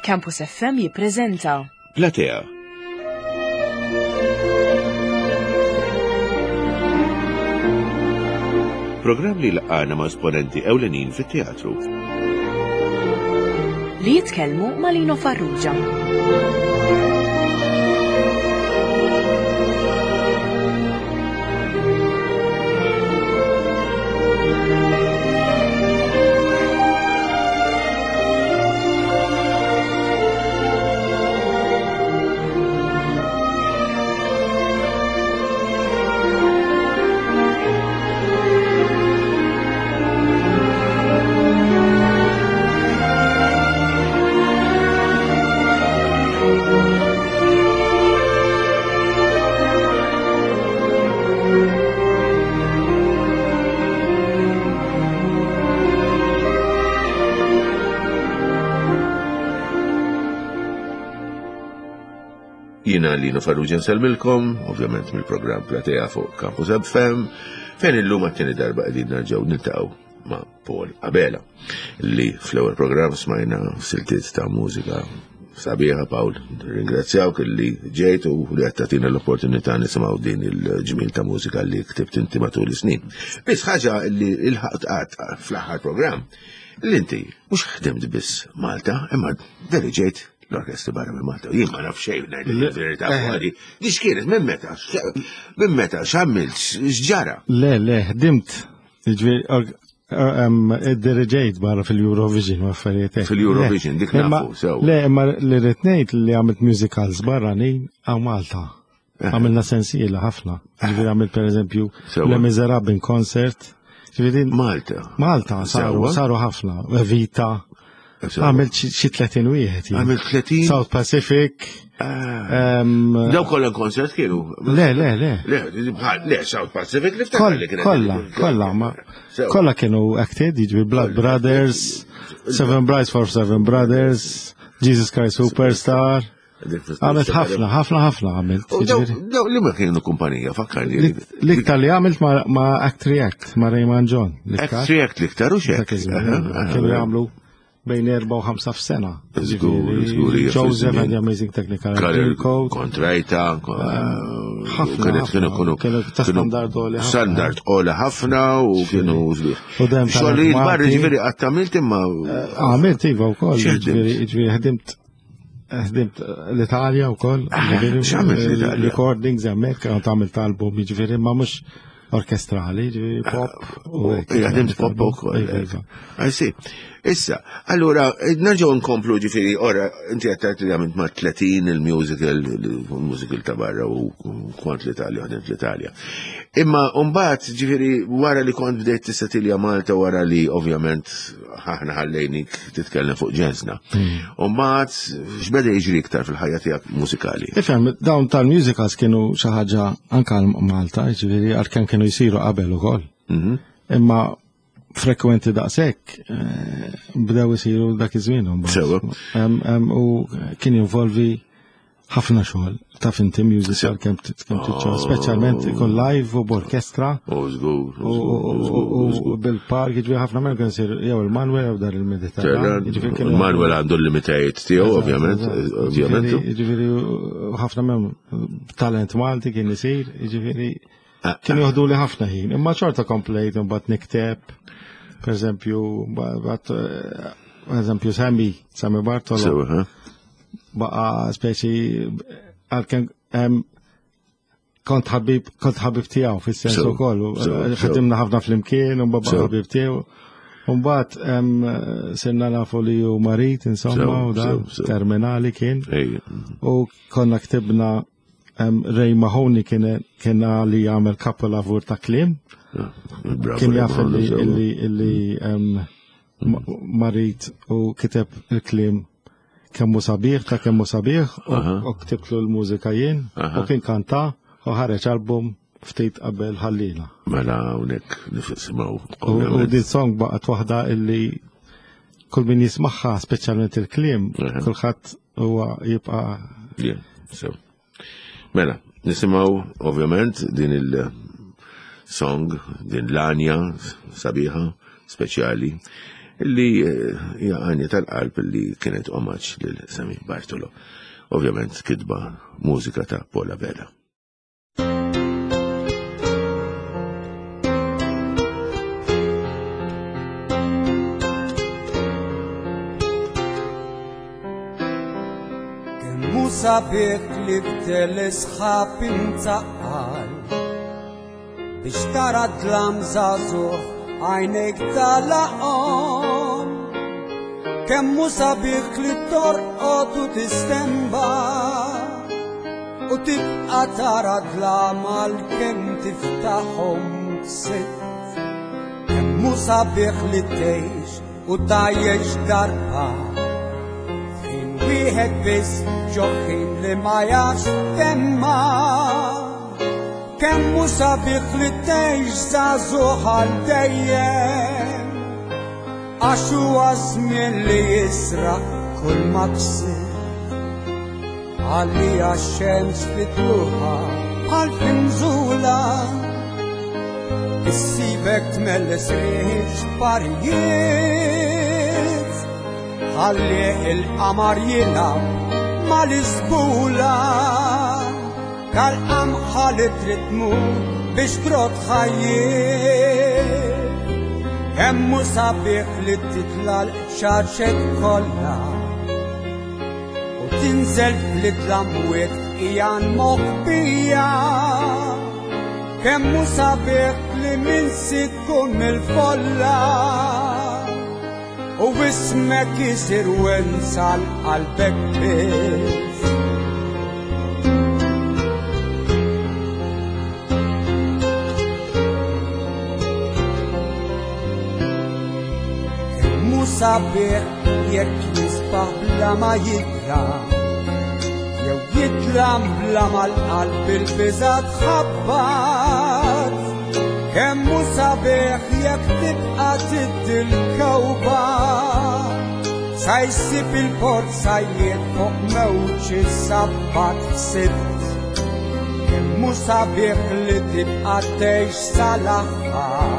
Campus FM jippreżenta Platea. Programm li laqana ma' esponenti ewlenin fit-teatru. li jitkellmu ma' Lino Farrugia. Jina Lino Farrugia nselmilkom, ovvjament mill-programm Platea fuq Campus FM, fejn illum għattini darba qegħdin nerġgħu niltaqgħu ma' Paul Abela, li fl-ewwel programm smajna siltiet ta' mużika sabiħa. Paul, ringrazzjawk li ġejt u li qed tagħtina l-opportunità nisimgħu din il-ġmil ta' mużika li ktibt inti matul is-snin. Biss ħaġa li l-ħaqt fl-aħħar programm li inti mhux ħdimt biss Malta, imma deli ġejt l-orkestri barra minn Malta. Jien ma naf xejn ngħid il-verità għadi. Dix kienet minn meta x'għamilt x'ġara? Le, ħdimt. Id-diriġejt barra fil-Eurovision u affarijiet. Fil-Eurovision dik nafu sew. Le, imma li rrid ngħid li għamilt musicals barranin għaw Malta. Għamilna sensiela ħafna. Ġifieri għamilt pereżempju Le Miserable Concert. Malta saru ħafna. Vita. Għamilt xi 30 wieħed. Għamilt 30? South Pacific. Daw kollha konsert kienu? Le, South Pacific li ftakar li kienet. Kollha kienu acted, jiġri Blood Brothers, Seven Brides for Seven Brothers, Jesus Christ Superstar. Għamilt ħafna għamilt. Daw li ma kienu kumpanija, fakkarni. L-iktar li għamilt ma' Act React, ma' Raymond John. Act React l-iktar u xek. Kienu jgħamlu bejn 4 u 5 f'sena. Joseph and the Amazing Technical Code. Kontrajta. Kienu ta' standard oli ħafna u kienu xogħli barri ġifieri qatt għamilt imma. Għamilt iva wkoll. Ġifieri ħdimt l-Italja wkoll. X'għamilt l-Italja? Recordings hemmhekk kienet għamilt album ġifieri ma mhux orkestrali, pop. Ħdimt pop ukoll. I see. Issa, allura, nerġgħu nkomplu ġifieri, ora, inti qed li għamilt ma' 30 il-musical ta' barra u kont l-Italja, ħdimt l-Italja. Imma mbagħad ġifieri wara li kont bdejt tistatilja Malta wara li ovvjament aħna ħallejnik titkellem fuq ġenżna. Mbagħad x'beda jiġri iktar fil-ħajja tiegħek mużikali? Ifhem, dawn tal-musicals kienu xi ħaġa anke Malta, ġifieri għalkemm kienu jsiru qabel ukoll. Imma frekwenti daqshekk bdew isiru dak iż-żmien u kien jinvolvi ħafna xogħol taf inti musical kemm tiċċa, speċjalment ikun live u b'orkestra u bil-park jiġri ħafna minn kien isir jew il-Manuel jew dar il-Mediterran. Il-Manuel għandu l-limitajiet tiegħu ovvjament. Jiġifieri ħafna minn talent Malti kien isir, jiġifieri kien joħdu li ħafna ħin. Imma xorta komplejt imbagħad nikteb. Per eżempju, Sammy Bartolo. Baqa speċi għalkemm kont ħabib tiegħu fis-sens ukoll. Ħadimna ħafna flimkien u baqa ħabib tiegħu. Mbagħad sirna nafu li hu marit insomma u dan terminali kien. U konna ktibna Ray Mahoney kien li jagħmel couple lavur ta' kliem. Kien jaf illi marit u kiteb il-klim kemmu sabiħ u ktiblu l-mużika jien u kien kanta u ħareġ album ftit qabel ħallina. Mela hawnhekk nisimgħu. U din song baqgħet waħda illi kull min jismagħha speċjalment il-kliem kulħadd huwa jibqa'. Mela, nisimgħu ovvjament din il-song, din l-anja sabiħa, speċjali, illi hija għanja tal-qalb illi kienet omaġġ lil Sammy Bartolo. Ovvjament kitba mużika ta' Paula Bella. Kemmu sabiħ li b'tel-isħab intaqal biex tara dlam żagħżugħ għajnek tal-laqom, kemmu sabiħ li torqod u tistemba u tibqa tara dlam għal-kem tiftaħhom sitt, kemmu sabiħ li tgħix u tajjex darba fejn wieħed biss ġoħin li ma jastemma. Kemmu sabiħ li tgħix żagħżugħ għal dejjem għax huwa żmien li jisraq kull ma bsir għalija x-xemx li tluħa għal fimżula issibek tmelles riħ parijiet ħalli il-qamar jilgħab mal-isbula kal-qam ħalit ritmu biex trot ħajjir. Kemmu sabiħ li titla l-ċarċet kollha u tinżel fl-itlamwiet ijan moħbija. Kemmu sabiħ li min tkun mill-folla u ismek jisir wensal qalbek biss. Sabiħ jekk jisbaħ bla ma jitla jew jitlam bla mal-qalb il-biża tħabbat. Kemmu sabiħ jekk tibqa' tiddi l-kewba sa jsib il-port sajjiet fuq mewġ is-sabbat sitt. Kemmu sabiħ li tibqa' tgħix sal-aħħar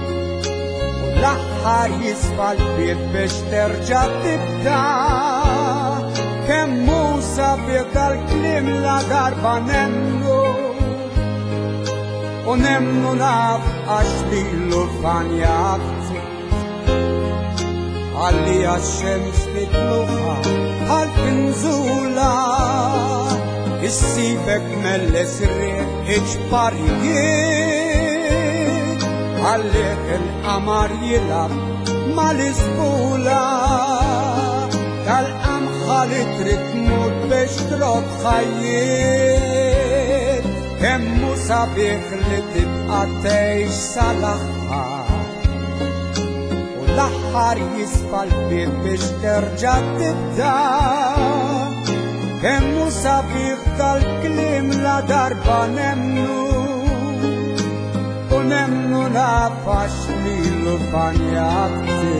l-aħħar jisfa l-bib biex terġa' tibda. Kemmu sabiħ dal-kliem la darba nemnu u nemnu naf għax lilu fanjat għalli għax-xemx li tluħa għal-pinżula issibek melles riħ iġparijiet għallek il-qamar jilab mal-isbula tal-qam ħalit ritmut biex trot ħajjiet. Kemmu sabiħ li tibqa' tgħix sal-aħħar u l-aħħar jisfa l-bib biex terġa' tibda. Kemmu sabiħ tal-kliem la darba nemnu u nemnu nafax li l-fanjat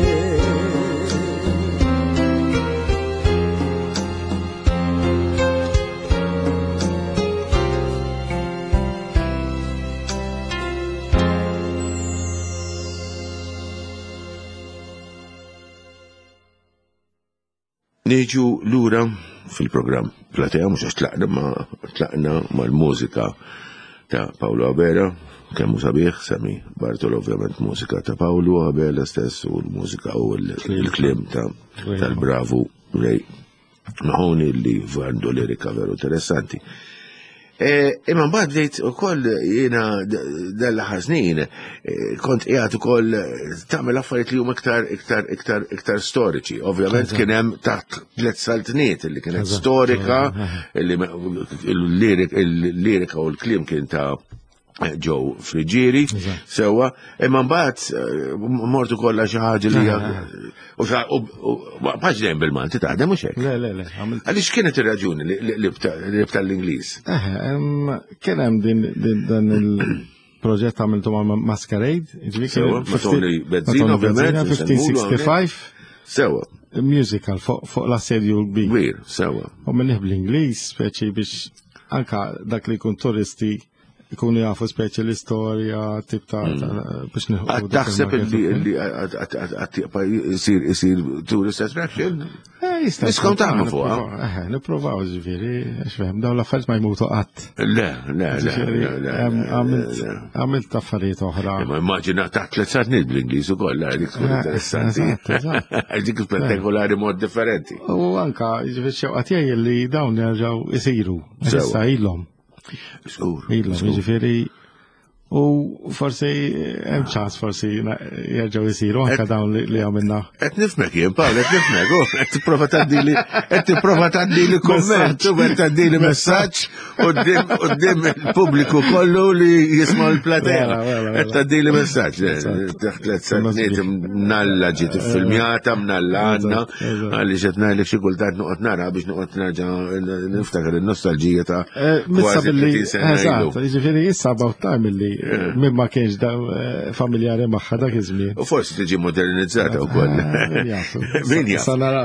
Neġu lura fil-programm Platea, mux għax tlaqna mal-mużika ta' Paolo Bella, kemmu sabiħ, Sammy Bartolo, ovvjament mużika ta' Paolo Bella stess u l-mużika u l-klim tal-bravu Ray Mahoney li għandu lirika veru interessanti. Imma mbagħad bdejt ukoll jiena dal-aħħar snin kont qiegħed ukoll tagħmel affarijiet li huma iktar storiċi. Ovvjament kien hemm taħt tliet saltniet li kienet storika, il-lirika u l-kliem kien ta' Joe Frigieri, sewa, imma mbagħad mortu kollha xi ħaġa li paġ dejjem bil-Malti taħdem mhux hekk. Le. Għaliex kienet ir-raġuni li bta l-Ingliż? Kien hemm dan il-proġett għamiltu ma' Masquerade, sewa, ma' Tony Bezzina, ovvjament, 1565. Sewa. Musical fuq la sedju l-kbir. Kbir, sewa. U minnih bl-Ingliż speċi biex anka dak li jkun turisti ikunu jafu speċi l-istorja, tip ta' biex nieħu. Taħseb li jisir tourist attraction? Niskom taħmu fuqa. Niprovaw ġifiri, xfem, daw l-affarijiet ma jmutu qatt. Le. Għamilt affarijiet oħra. Ma immaġina taħt l-ezzat bl-Ingliż ukoll, dik tkun interessanti. Dik spettakolari mod differenti. U anka, ġifiri xewqat jgħid li dawn nerġgħu isiru. Issa ilhom. Ġifiri. U forsi hemm ċans forsi jerġgħu jisiru anke dawn li għamilna. Qed nifmek jien Pawl, qed nifmek, qed tipprova tgħaddili kumment, u qed tgħaddili messaġġ quddiem il-pubbliku kollu li jisma' l-platea. Qed tgħaddili messaġġ. Taħt l-ezzat mnalla ġiet iffilmjata, mnalla għandna, għaliex qed ngħidlek xi kultant noqgħod nara biex noqgħod nerġa' niftakar in-nostalġija ta' kważi 30 sena ilu. Jiġifieri issa about time illi minn ma kienx da familjari magħha dak iż-żmien. U forsi tiġi modernizzata wkoll. Min jaf.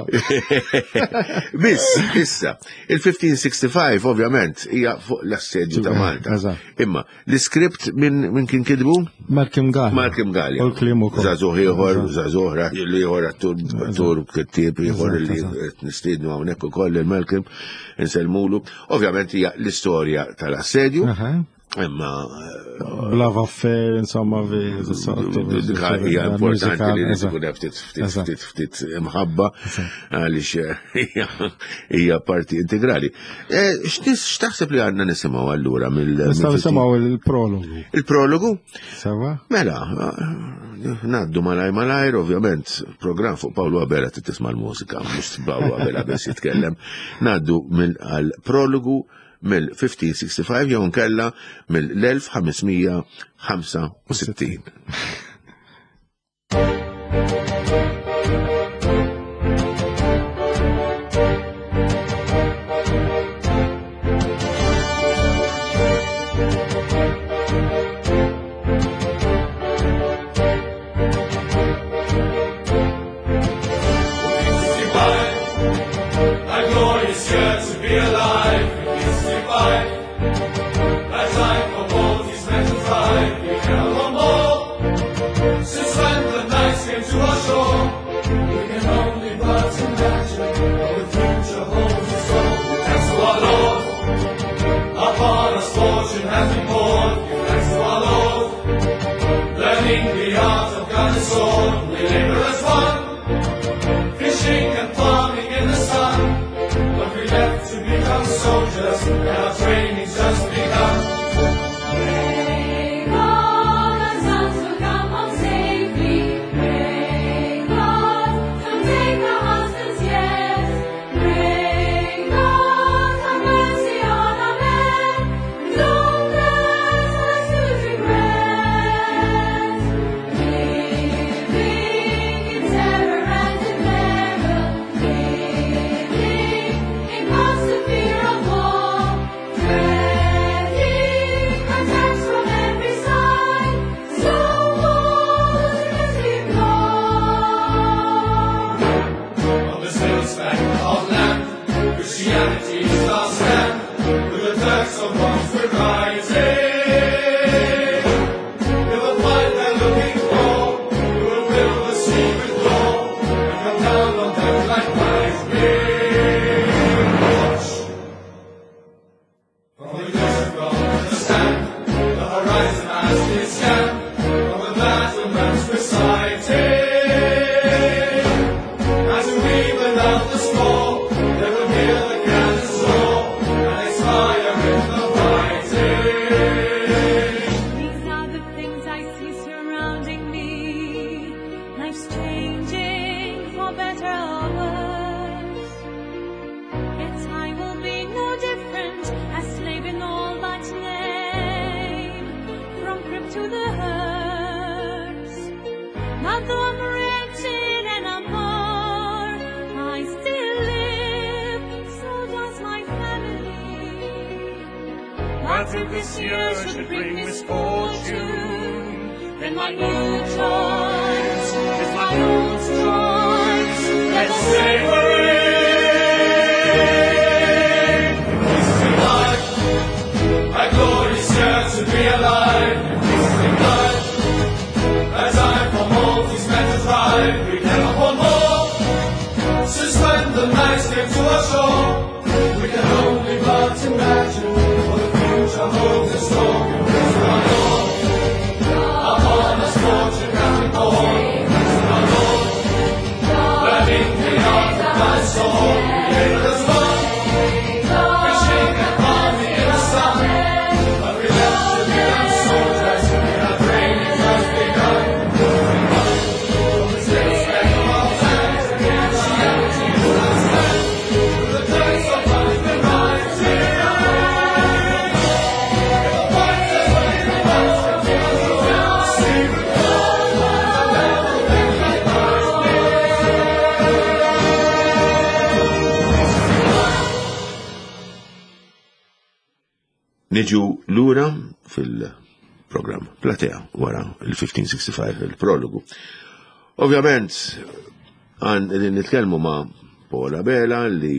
Biss, issa, il-1565 ovvjament hija fuq l-assedju ta' Malta. Imma l-iskript minn kien kidbu? Malcolm Gallia. U l-klim ukoll. Żagħżugħ ieħor, żagħżugħra li ieħor attur kittieb ieħor li nistiednu hawnhekk ukoll il-Malcolm insellmulu. Ovvjament hija l-istorja tal-assedju. Imma bla vaffer, insomma, hija importanti li tkun ftit imħabba għaliex hija parti integrali. X'taħseb li għandna nisimgħu allura nisimgħu il-prologu. Il-prologu? Sewa? Mela, ngħaddu malajr, ovvjament, programm fuq Pawlu Għabela tisma' l-mużika, mhux Pawlu Għabela biss jitkellem. Ngħaddu għall-prologu mill-1565 jew nkella mill-1565. If this year should bring misfortune, then my new choice is my Lord's choice. Let's say hooray! This is life, my glory's here to be. Niġu lura fil-programm Platea wara il-1565 il-prologu. Ovvjament, nitkellmu ma' Paula Bela li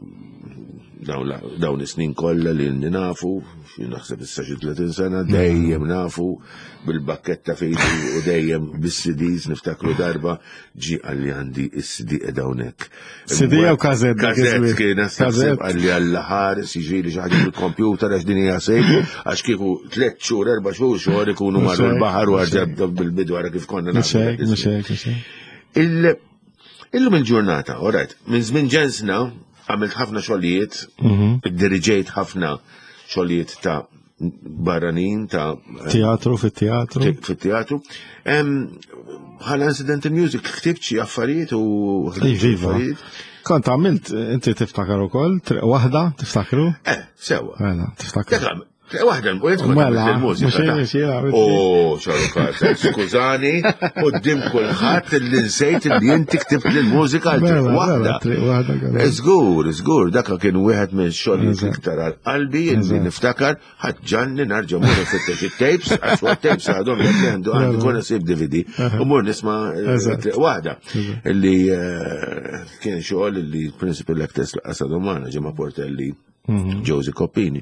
dawn is-snin kollha li nafu, naħseb issa xi 30 sena, dejjem nafu bil-bakketta fejdu u dejjem bis-CDs niftakru darba ġi għalli għandi is-CD qiegħda hawnhekk. CD jew kazett? Kazett kien naħseb għalli għall-ħar siġili xi ħaġa bil-kompjuter għax din hija sejfu għax kieku 3 xhur 4 xhur ikunu marru l-baħar u għarġab bil-bidu għara kif konna nagħmlu. Illum il-ġurnata, orajt, minn żmien ġensna għamilt ħafna xogħlijiet, diriġejt ħafna xogħlijiet ta' barranin, ta' teatru fit-teatru. Fit-teatru. Bħala incidental music, ktib xi affarijiet u Iva. Kont għamilt, inti tiftakar ukoll, waħda tiftakru? Sewa. Mela, tiftakru. Waħda, u jentku il-mużika. Xarukata, skużani, u d-dim kullħat li nsejt li jinti ktibt l-mużika waħda. Zgur, dakka kien wieħed minn xogħol iktar għal-qalbi li niftakar ħaġġanni narġa' mur nfittex it-tapes, għax it-tapes għadhom jgħandu għandu kun isib DVD. U mur nisma' waħda li kien xogħol li principal actors l-Qasad Umana ġemma Portelli, Josie Coppini.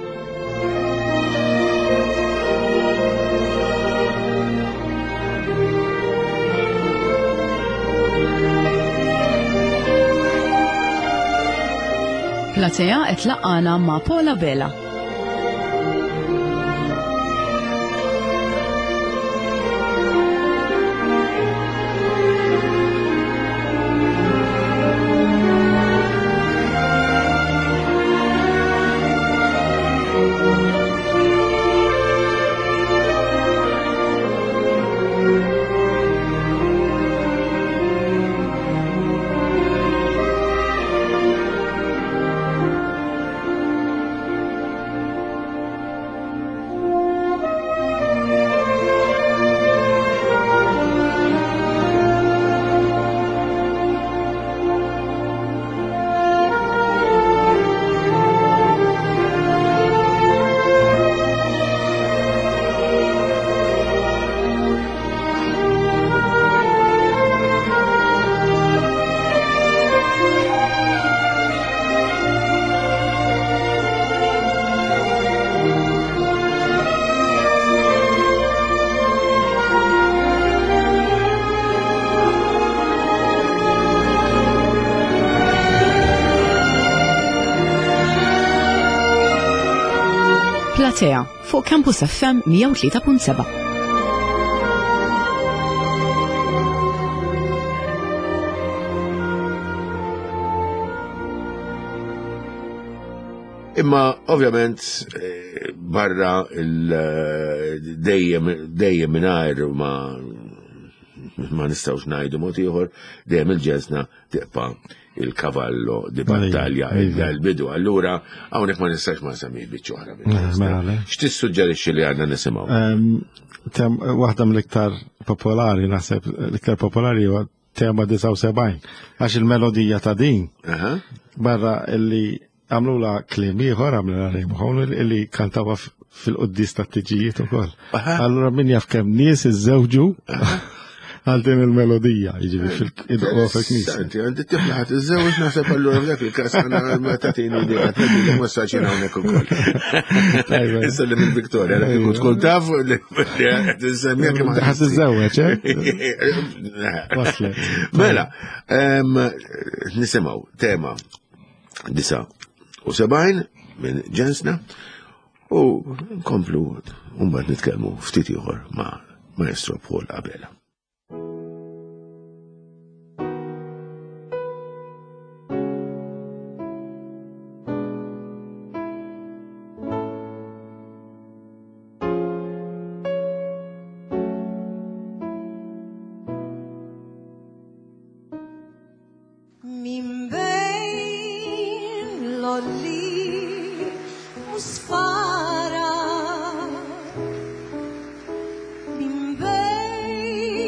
Platea qed laqana ma' Paula Bela. Platea fuq Campus FM 103.7. Imma ovvjament barra dejjem mingħajr ma nistgħux ngħidu mod ieħor dejjem il-ġeżna tiqpa' il-kavallo di battalja il-bidu. Allura hawnhekk ma nistax ma semmi biċċoħra. X'tissuġġerixxi li għandna nisimgħu? Waħda mill-iktar popolari, naħseb l-iktar popolari huwa tema 79 għax il-melodija ta' din barra illi għamlula klim ieħor għamlula rejmu illi kantawa fil-qoddis ta' tiġijiet ukoll. Allura min jaf kemm nies iżżewġu għal din il-melodija, jiġivi fil-idqwa fil-knisja. Santi, għandi tiflaħat iż-żewġ naħseb allura dak il-kas għandna ma tatini di għatni massaċina hawnhekk ukoll. Issa li mill-Viktorja, dak ikun tkun taf li qed insemmija kemm ħadd iżżewweġ, Waslet. Mela, nisimgħu tema 79 minn ġensna u nkomplu mbagħad nitkellmu ftit ieħor ma' Maestro Paula Bela. Min bejn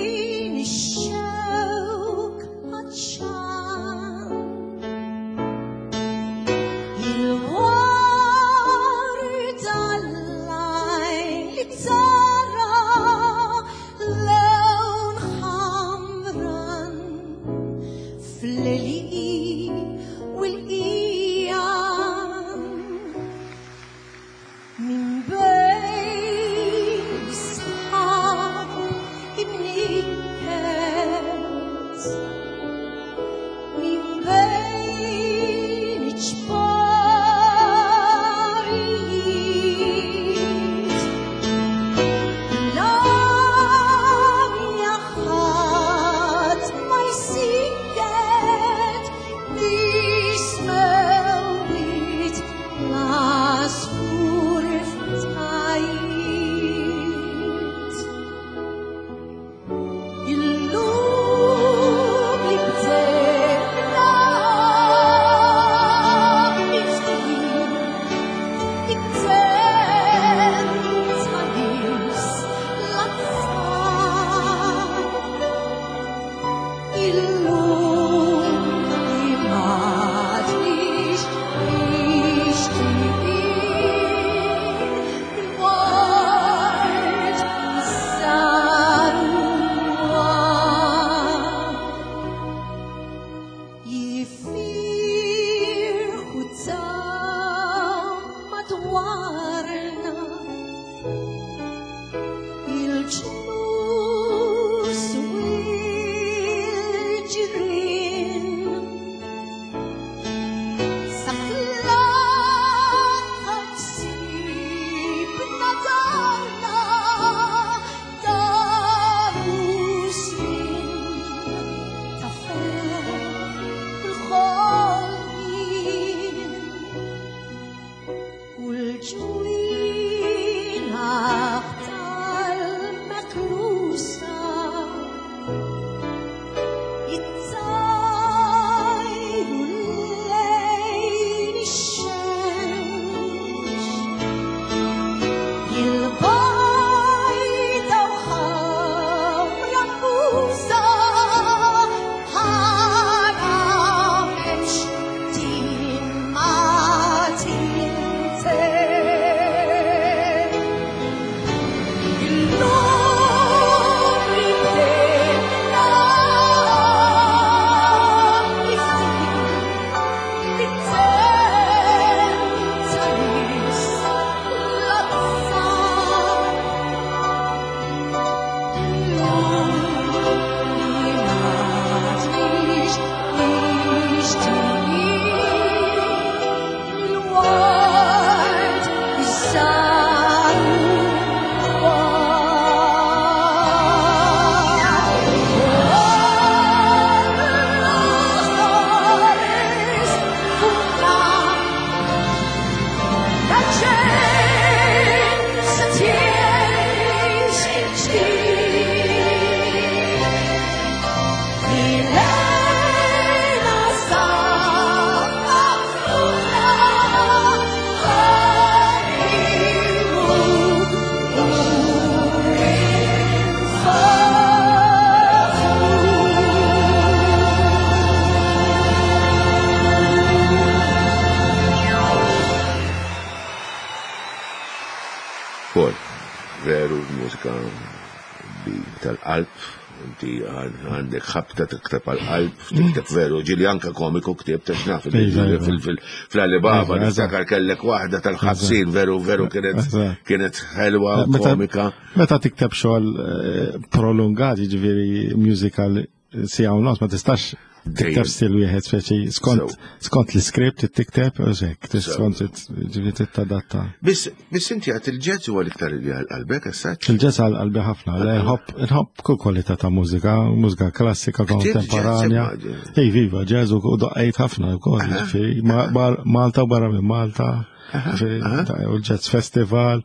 mużika li tal-qalb, inti għandek ħabta tikteb għal-qalb, tikteb veru, ġili anka komiku ktib ta' xnaf fl-Alibaba, nistakar kellek waħda tal-50 veru kienet ħelwa komika. Meta tikteb xogħol prolungat, jiġifieri musical sija u nos, ma tistax tikteb stil wieħed speċi skont l-iskript tikteb u hekk, skont ġifieri tittadatta. Biss inti għad il-ġazz huwa l-iktar li għal-qalbek assaċ? Il-ġazz għal-qalbi ħafna, nħobb kull kwalità ta' mużika klassika kontemporanja. Ej viva, ġazz u doqqejt ħafna wkoll, Malta u barra minn Malta, u l-Jazz Festival.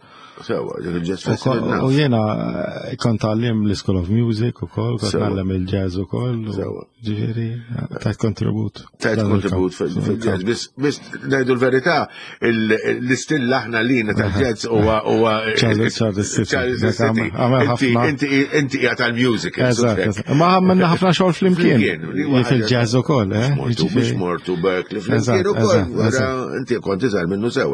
U jena kont għallim l-School of Music u kol, kont għallim il-jazz u kol, ġifiri, tajt kontribut. Tajt kontribut fil-jazz, bis najdu l-verità, l-istil laħna lina tal-jazz huwa inti għat għal-music. Ma għamilna ħafna xogħol fl-imkien, fil-jazz u kol, Mux mortu Berkeley fl-imkien u kol, inti kont iżgħar minnu sewa,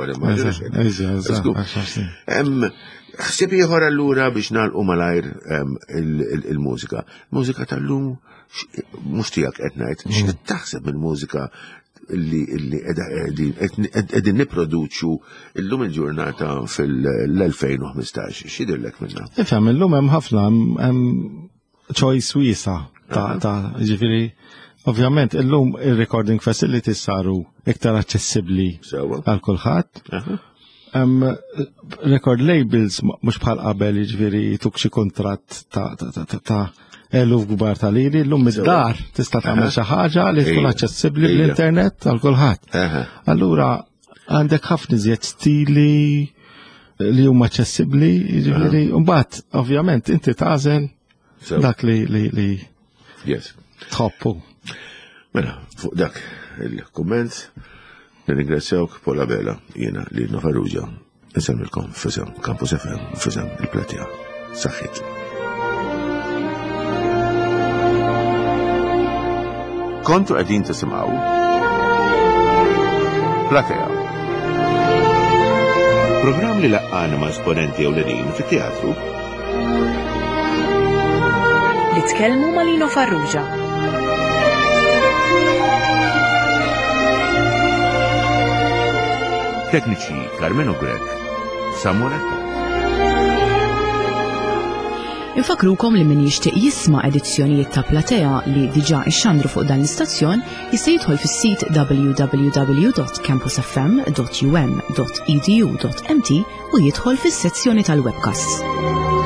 ħsib ieħor allura biex nagħlqu malajr il-mużika. Mużika tal-lum mhux tiegħek qed ngħid, x'qed taħseb mill-mużika li qegħdin nipproduċu llum il-ġurnata fil-2015. X'jidhirlek minnha? Ifhem illum hemm ħafna hemm choice wiesa ta' ġifieri. Ovvjament illum il-recording facilities saru iktar aċċessibbli għal kulħadd. Record labels mux bħal qabel jiġifieri tuk xi kontratt ta' eluf kbar ta' liri, llum id-dar tista' tagħmel xi ħaġa li tkun aċċessibbli bl-internet għal kulħadd. Allura għandek ħafna iżjed stili li huma aċċessibbli, jiġifieri mbagħad ovvjament inti tagħżel dak li tħobbu. Mela, fuq dak il-kumment nirringrazzjawk Paula Bella, jiena Lino Farrugia, nsemmilkom fisem Campus FM, fisem il-Platija. Saħħit. Kontu qegħdin tisimgħu Platija. Programm li laqqana ma' esponenti ewlenin fit-teatru li tkellmu ma' Lino Farrugia. Tekniċi Carmenu Grek, Samoretta. Infakrukom li min jixtieq jisma' edizzjonijiet ta' Platea li diġà ixxandru fuq dan l-istazzjon jista' jidħol fis-sit www.campusfm.um.edu.mt u jidħol fis-sezzjoni tal-webcasts.